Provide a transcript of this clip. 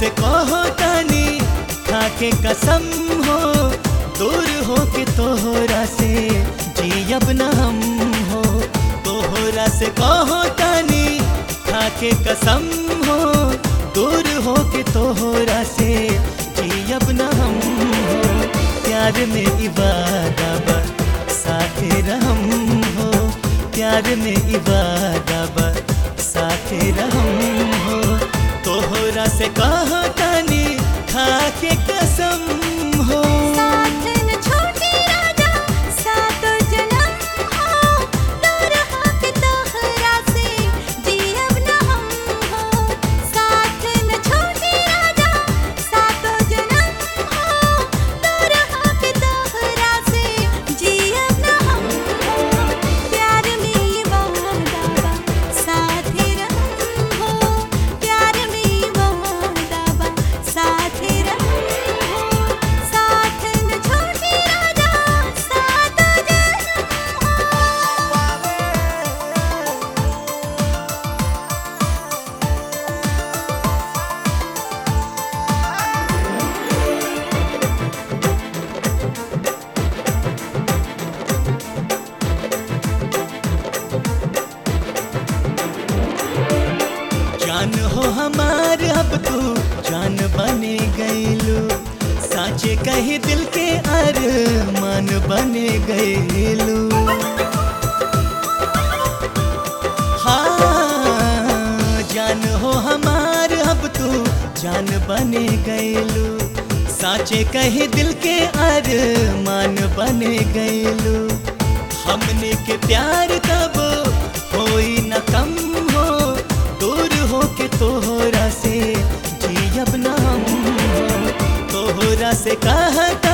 से कहो तानी खाके कसम हो, दूर हो के तोहरा से जियब न हम हो। तोहरा से कहो तानी खाके कसम हो, दूर हो के तोहरा से जियब न हम हो। प्यार में इबादा बा साथे रहम हो, प्यार में इबादा बा साथे रहम हो। तोहरा से कहो तानी खाके कसम हो। साथ न छोटे राजा सातो जन्म हो, दूर हो के तोहरा से जियब न हम हो। साथ न छोटे राजा सातो जन्म हो, दूर हो के तोहरा से जियब न हम हो। प्यार में ये वादा बा साथे रहम हो, प्यार में ये वादा बा साथे रहम हो। साथ न छोटे राजा सातो जन्म हो। जान हो हमार अब तू जान बने गईलू, साचे कहे दिल के अरमान बने गईलू। हाँ जान हो हमार अब तू जान बने गईलू, साचे कहे दिल के अरमान बने गईलू। हमने के प्यार तब होई न कम हो, दूर हो के तोहरा से जियब न हम हो। तोहरा से कहा